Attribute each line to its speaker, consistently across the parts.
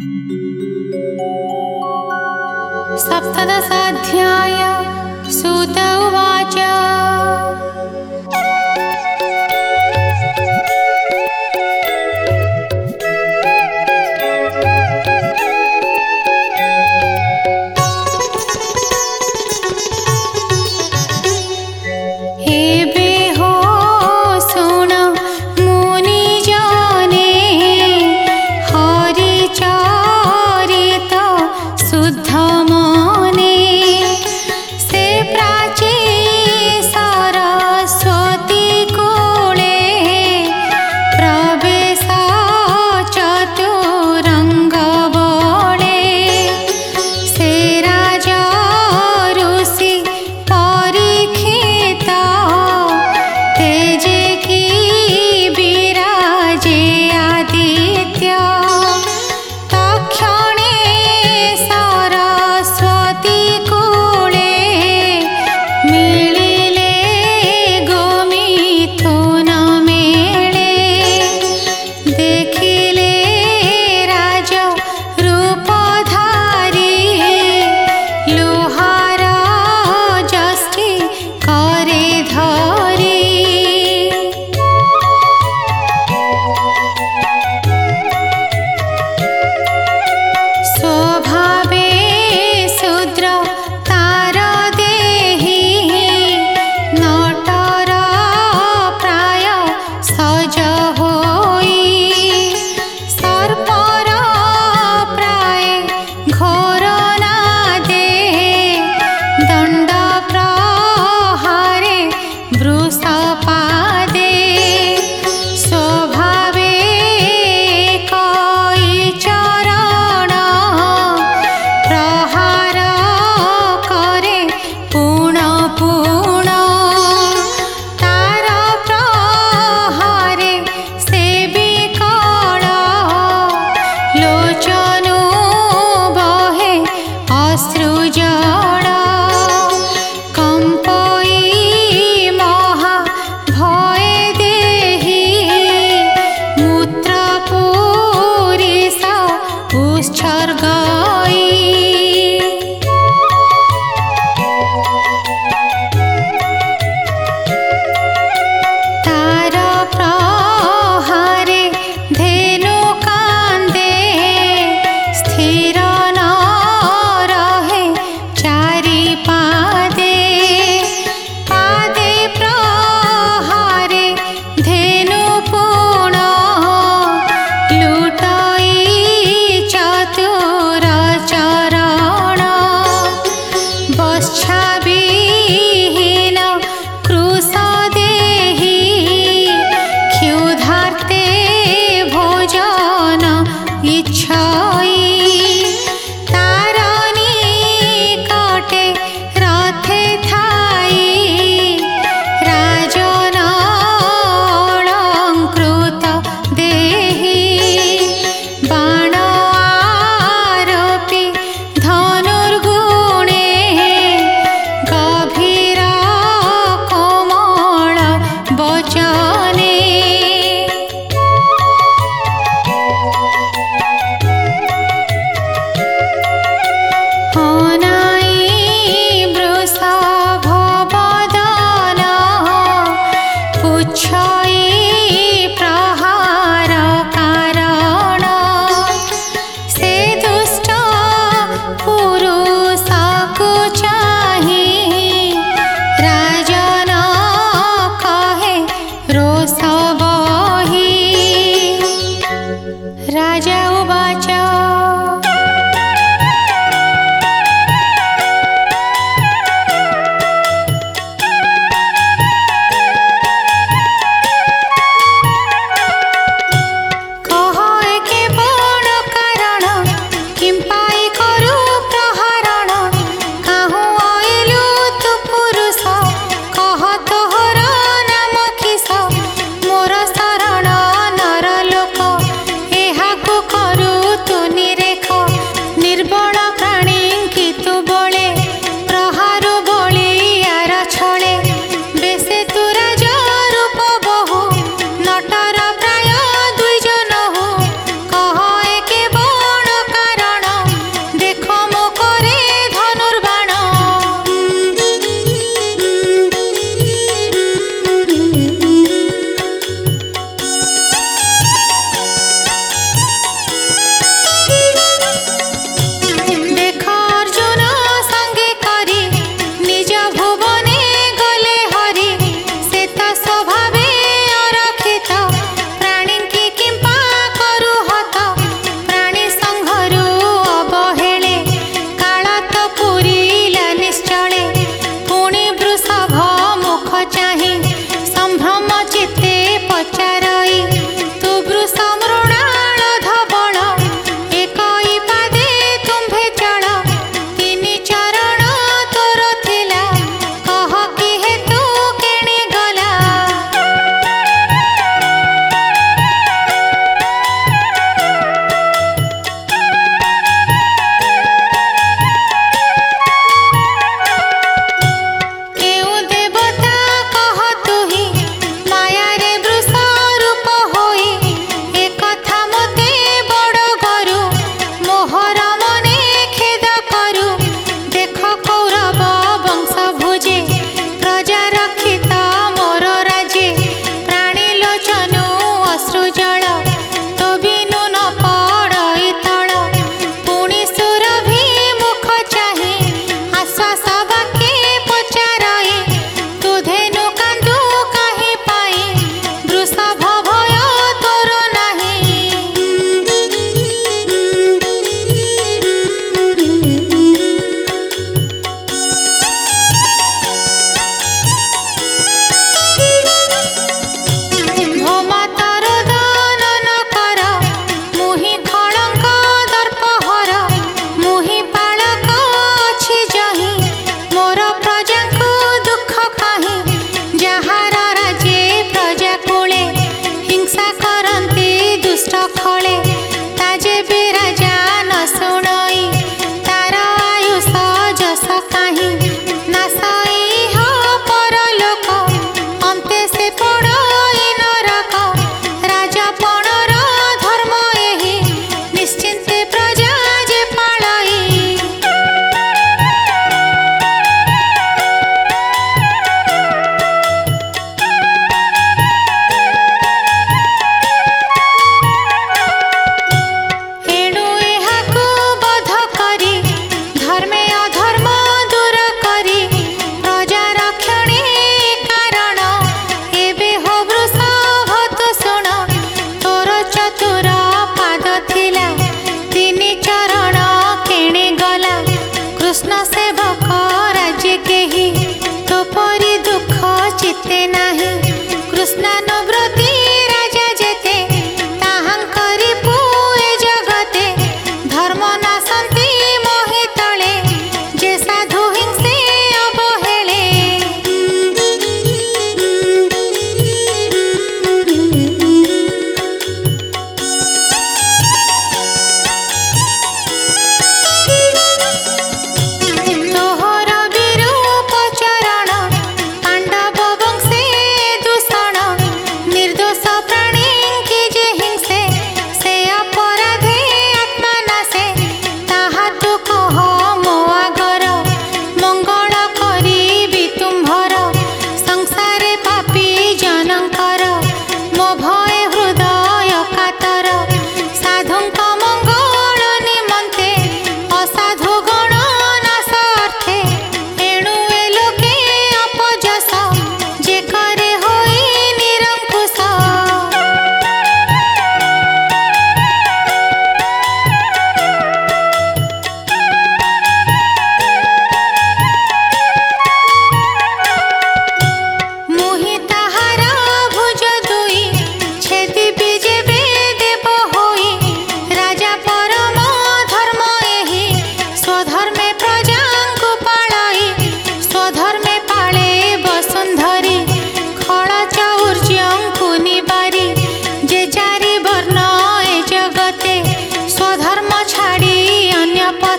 Speaker 1: सप्तदशाध्याय सूत उवाच। राजा उवाच। मोर शरण नर लोक एहाकु करू तु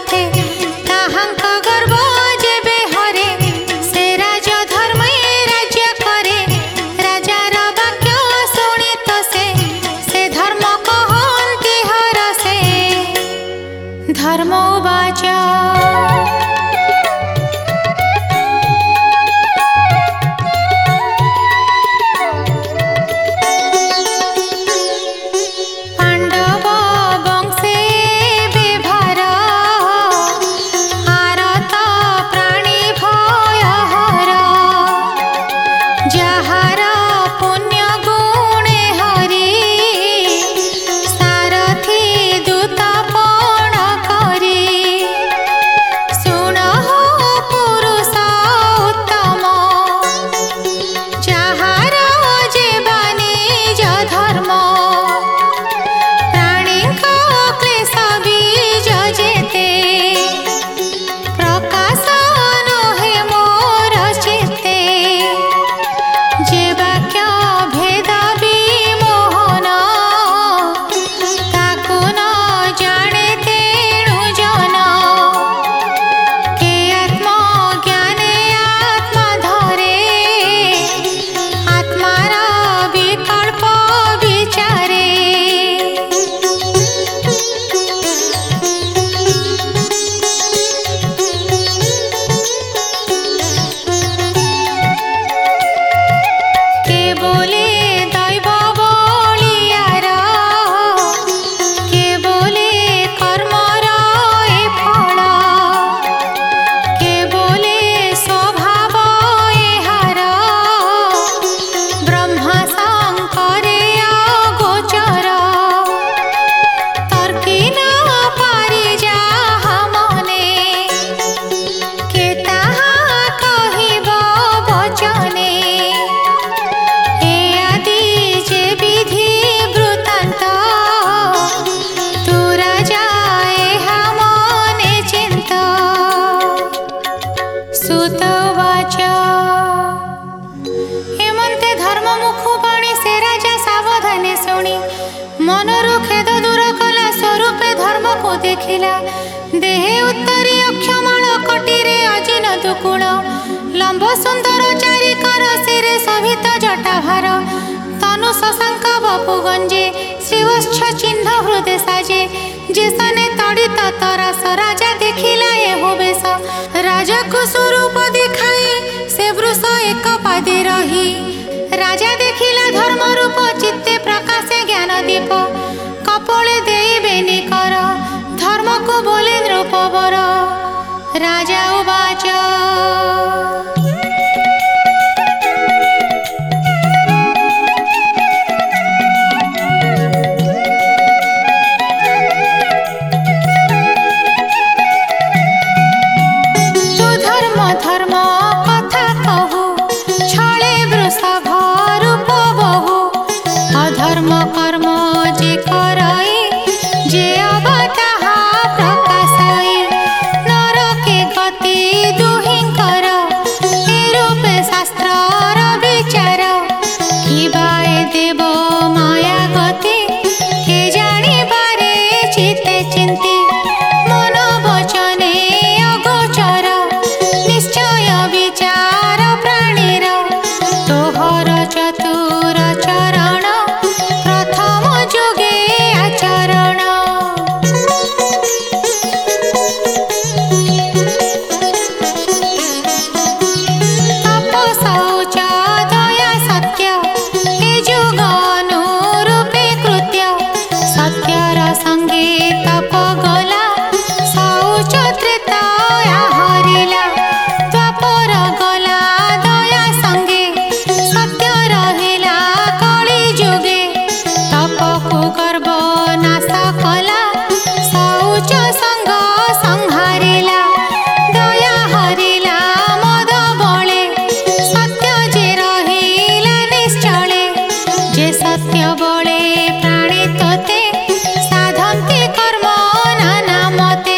Speaker 1: थे ताहांक गर्व जेबे हरे से राज धर्म राज्य करे राजार वाक्य शुणी तो से धर्म कहन्ति हरसे धर्म उवाच देखिला देहे उत्तरी अक्षमाल कटिरे अजिन दुकुल लंब सुंदर चारिकर सिरे शोभित जटाभार तनु शशांक बपु गंजे श्रीवत्स चिन्ह हृदय साजे जेसने तड़ित तरास राजा देखिला एहो बेश राजा को स्वरूप दिखाई से वृष एक पादे रही राजा देखिला धर्म रूप चित्ते प्रकाशे ज्ञान दीप कपड़े देबेनि कर धर्म को बोले नृपवर राजा उवाच तू धर्म धर्म कथा कहू छळे वृषभ रूप बहु अधर्म कर्म जे करई जे अवता प्रकाशई नरके गति दुहिंकर ए रूपे शास्त्रर विचार किबाए देव माया गति के जानी बारे चिते चिंती मन वचने अगोचर निश्चय विचार प्राणीर तोहर चतुर चरण प्रथम जुगे आचरण शौच दया सत्य ए जुग अनुरूपे कृत्य सत्यर संगे तप गला शौच त्रेताया हरिला द्वापर गला दया संगे सत्य रहिला कଳି जुगे तप को गर्भ नाश कला शौच संग संहारिला दया हरिला मद बळे सत्य जे रहिला निश्चले जे सत्य बळे प्राणी तोते साधन्ति कर्म नाना मते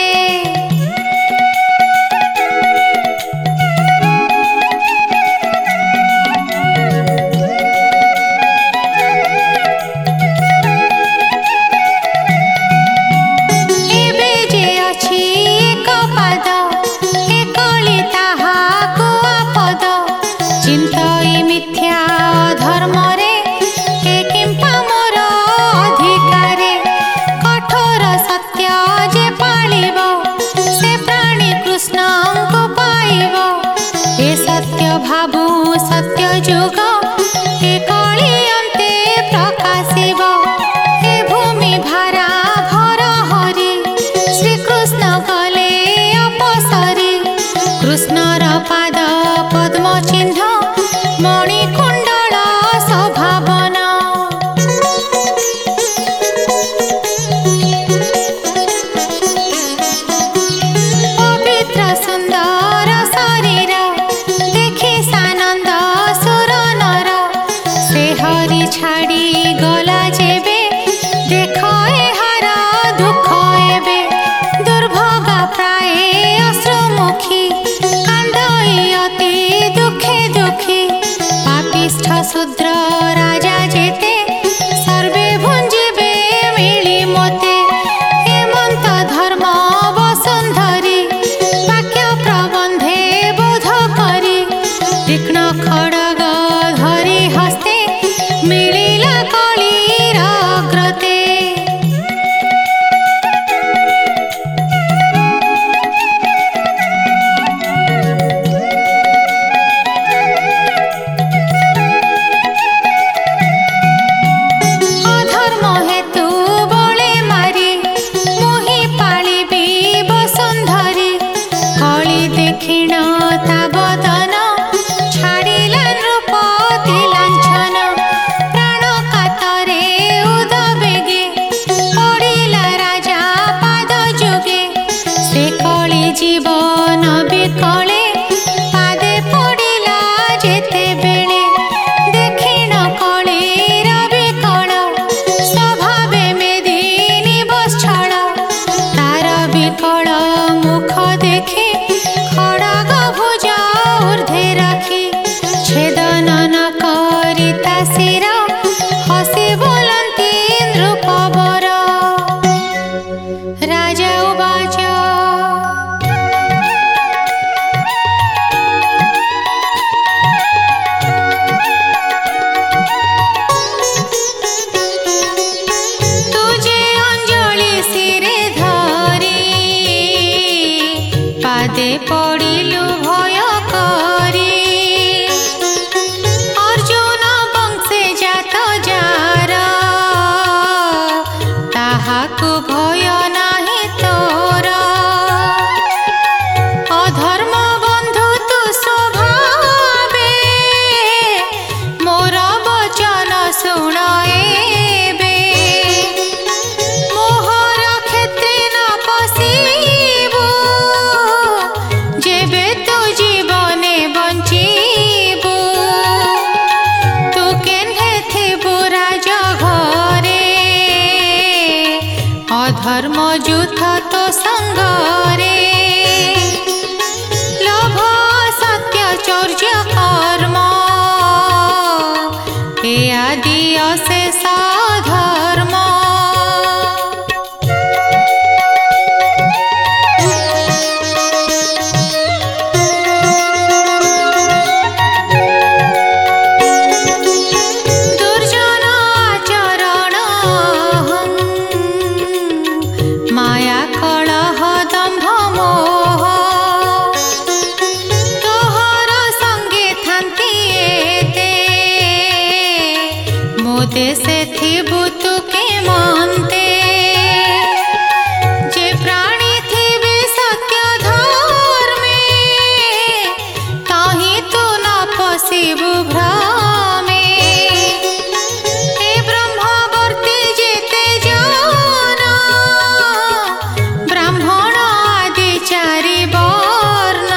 Speaker 1: फादे पड़िलु भय करी अर्जुन वंशे जात जार ताहाकु भय नाही तोर अधर्म बंधु तु स्वभावे मोर वचन शुण एबे मोहर क्षेत्रे न पशिबु जेबे तु जीवने बंचिबु तु केन्हे थिबु राज घरे अधर्म जुथ तो संगरे लोभ सत्य चौर्य कर्म ए आदि अशेष धर्म दुर्जन आचरण माया कलह दंभ मोह तोहर संगे थांती एते मो देशे थिबु तु के मनते जे प्राणी थिबे सत्य धर्मे ताहि तु न पशिबु भ्रमे हे ब्रह्मवर्ती जेते जन ब्राह्मण आदि चारि वर्ण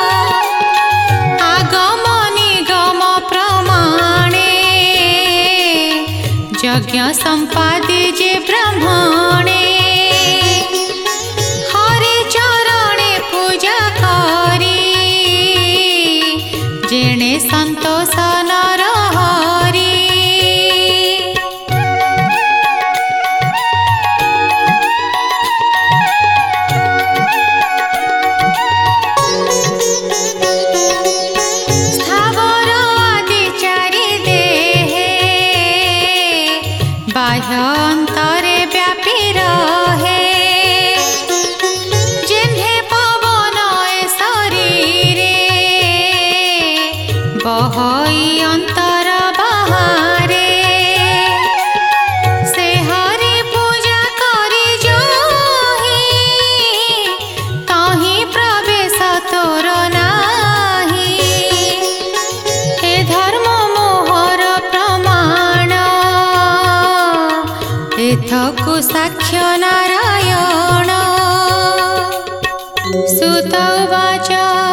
Speaker 1: आगम निगम प्रमाणे यज्ञ संपादि जे ब्राह्मणे हरि चरणे पूजा करी जेणे संतोष नर हरि स्थावर आदि चारि देहे बाह्य अंतरे व्यापी रहे जिन्हे पवन ए शरीरे बहई अंतर बाहरे से हरि पूजा करी जोहि ताहि प्रवेश तोर नाही हे धर्म मोहर प्रमाण एथकु साक्ष्य नारायण सुत उवाच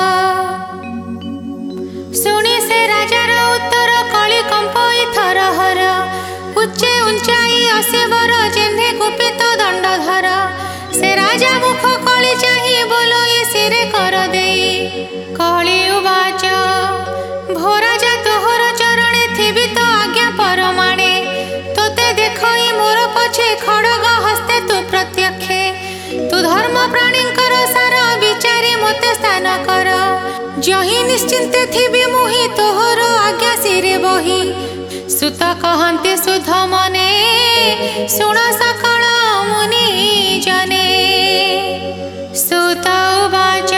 Speaker 1: शुणी से राजार उत्तर कली कंपई थरहर उच्चे उंचाई असेवर जेन्हे गुपित दंडधर से राजा मुख कली चाही बोलो ये सिरे कर देई कली उवाच भो राजा तोहर चरणे थिबि तो आज्ञा परमाणे तोते देखई मोर पछे खड़ग हस्ते तु प्रत्यक्षे तु धर्म प्राणींकर सार विचारी मते स्थान कर जहि निश्चिंते थिबि मुहि तोहर आज्ञा सिरे बही सुत कहन्ते सुध मने शुण सकल मुनि जने सुत उवाच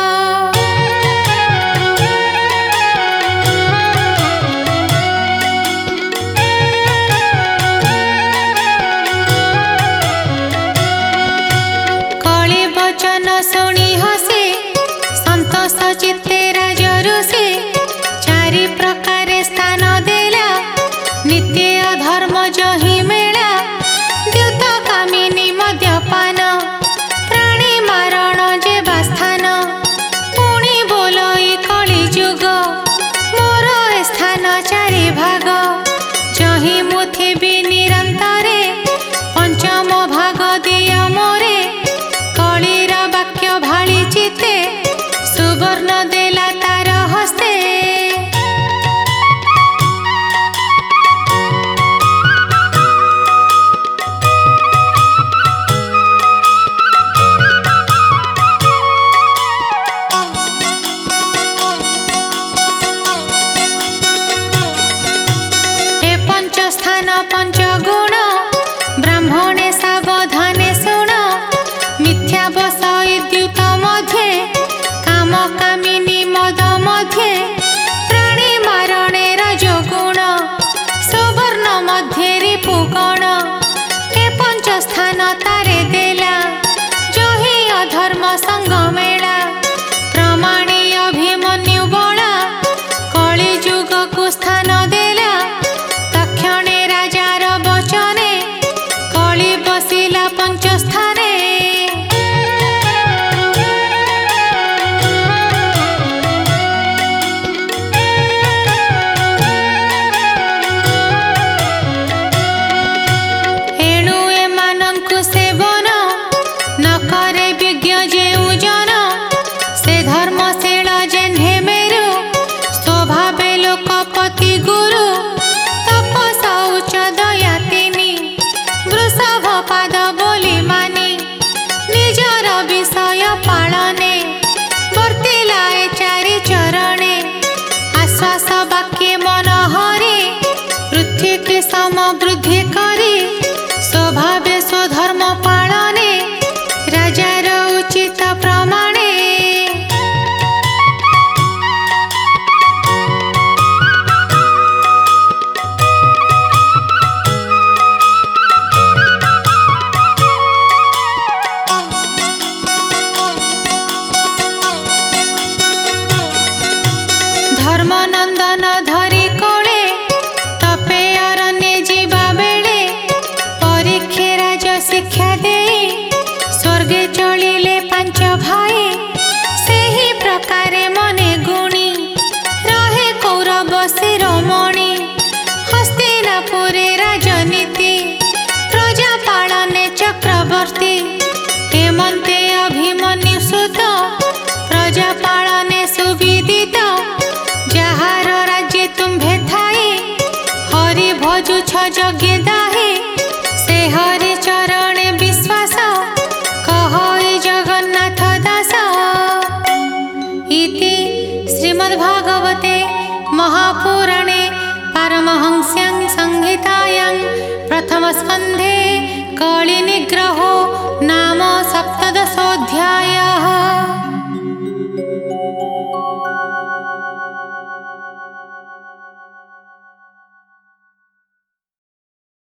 Speaker 1: कली वचन शुणी हसे संतोष चित्ते राज ऋषि चारि प्रकारे स्थान देला नित्य धर्म जहि मेला द्युत स्कन्धे कळि निग्रह